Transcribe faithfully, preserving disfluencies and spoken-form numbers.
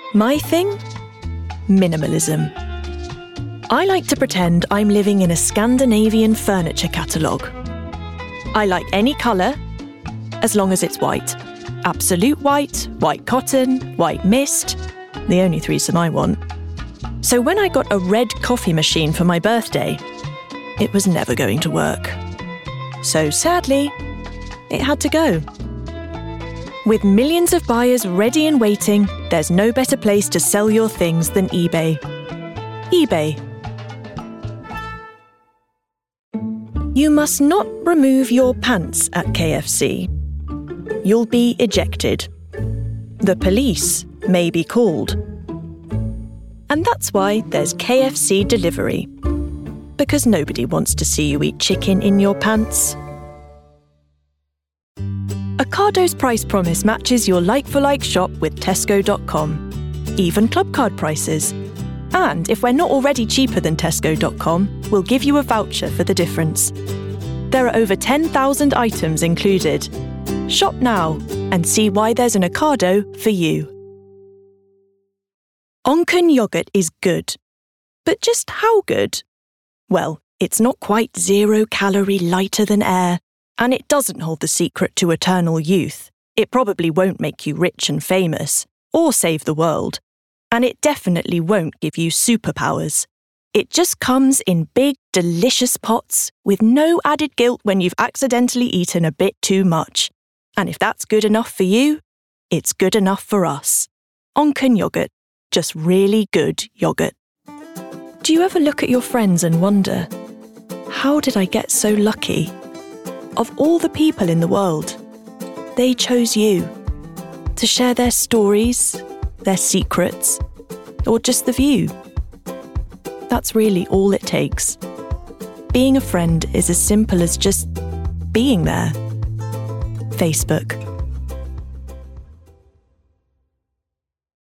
My thing? Minimalism. I like to pretend I'm living in a Scandinavian furniture catalogue. I like any colour, as long as it's white. Absolute white, white cotton, white mist, the only threesome I want. So when I got a red coffee machine for my birthday, it was never going to work. So sadly, it had to go. With millions of buyers ready and waiting, there's no better place to sell your things than eBay. eBay. You must not remove your pants at K F C. You'll be ejected. The police may be called. And that's why there's K F C delivery. Because nobody wants to see you eat chicken in your pants. Ocado's price promise matches your like-for-like shop with Tesco dot com. Even club card prices. And if we're not already cheaper than Tesco dot com, we'll give you a voucher for the difference. There are over ten thousand items included. Shop now and see why there's an Ocado for you. Onken yogurt is good. But just how good? Well, it's not quite zero-calorie lighter than air. And it doesn't hold the secret to eternal youth. It probably won't make you rich and famous, or save the world. And it definitely won't give you superpowers. It just comes in big, delicious pots, with no added guilt when you've accidentally eaten a bit too much. And if that's good enough for you, it's good enough for us. Onken yogurt. Just really good yogurt. Do you ever look at your friends and wonder, how did I get so lucky? Of all the people in the world, they chose you to share their stories, their secrets, or just the view. That's really all it takes. Being a friend is as simple as just being there. Facebook.